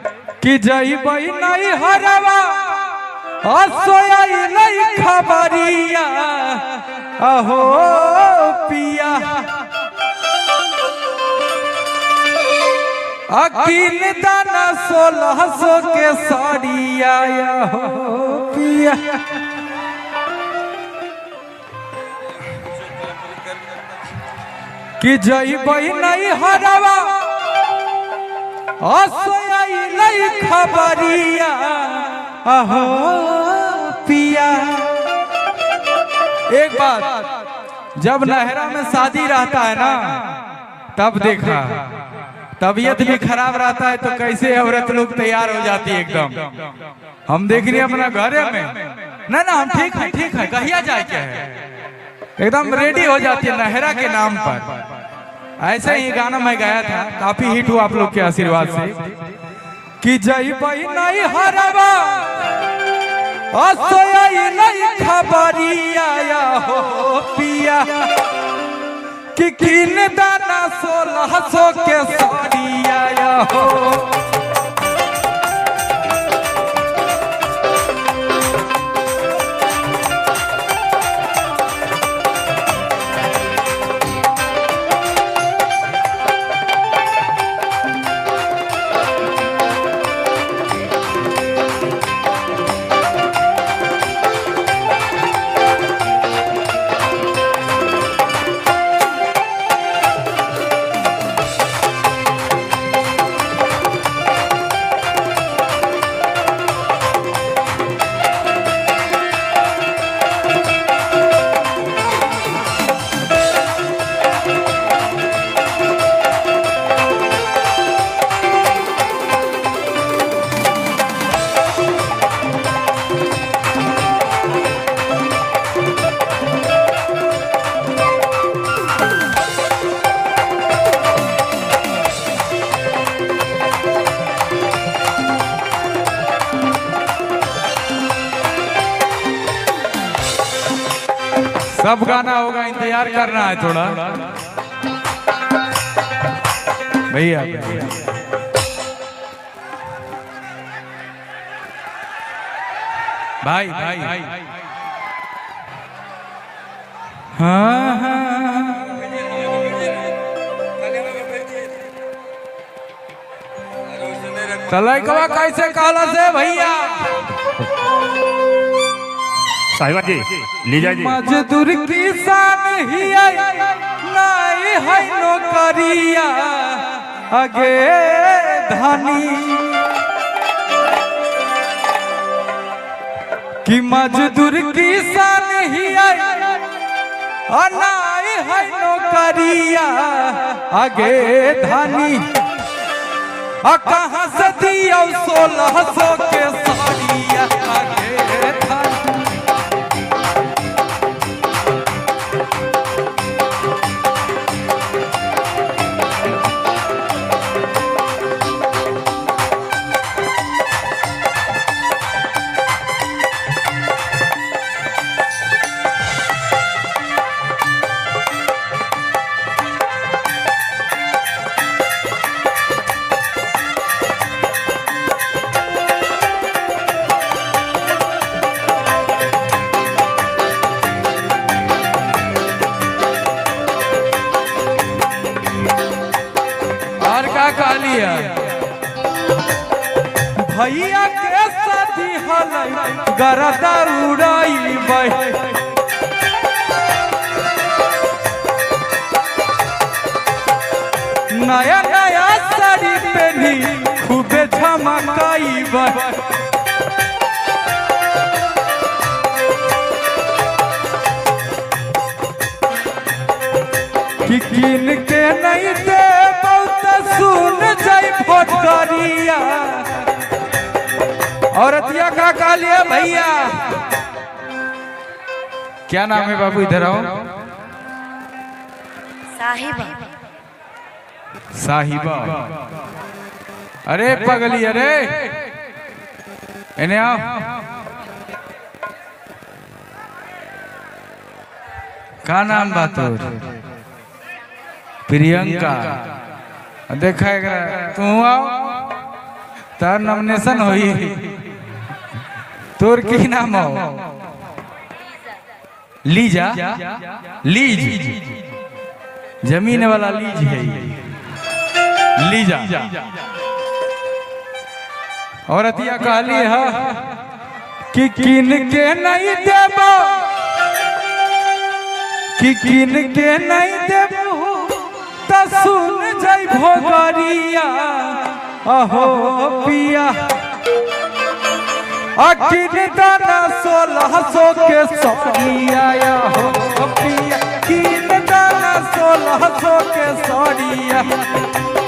कि जइबई नहीं हरवा असोई नहीं खबरिया अहो पिया अकील दाना 1600 के साड़िया हो पिया कि जइबई नहीं हरवा असोई नहीं खबरिया अहो पिया। एक बात जब नहरा में शादी रहता है ना तब देखा तबीयत भी खराब रहता है तो कैसे औरत लोग तैयार हो जाती है एकदम। हम देख रहे अपना घरे में ना हम ठीक है कहिया जाए क्या है एकदम रेडी हो जाती है नहरा के नाम पर। ऐसे ही गाना मैं गाया था काफी हिट हुआ आप लोग के आशीर्वाद से कि जइबई नहीं हरवा असोई नहीं खबरिया हो पिया कि किन दाना 1600 के साड़िया हो। सब गाना होगा इंतजार करना है थोड़ा भैया। भाई हाँ तलैकवा कैसे कहला से भैया साहिबा जी लीजा जी मजदूर किसान ही नहीं है नौकरिया आगे धनी कि मजदूर किसान ही नहीं है नौकरिया आगे धनी कहाँ से दिया 1600 के साड़िया आगे धनी। भैया के शादी हलै गरदा उड़ाई नया नया साड़ी पहनी खूबे झमकाई कि किन के नहीं दे बहुत सुन जाई फोटकरिया। औरतिया का कालिया भैया क्या नाम है बाबू इधर आओ। साहिबा साहिबा अरे पगली अरे इन्हें आओ। का नाम बात प्रियंका देखा तू आओ तार नॉमिनेशन हुई तोर की नाम हो लीजा लीज जमीन वाला लीज है लीजा और अतिया कहली है कि किन के नहीं देबो कि किन के नहीं देबो त सुन जाई भोगरिया अहो पिया अकिन दाना 1600 के सड़िया हो पिया किन दाना 1600 के सड़िया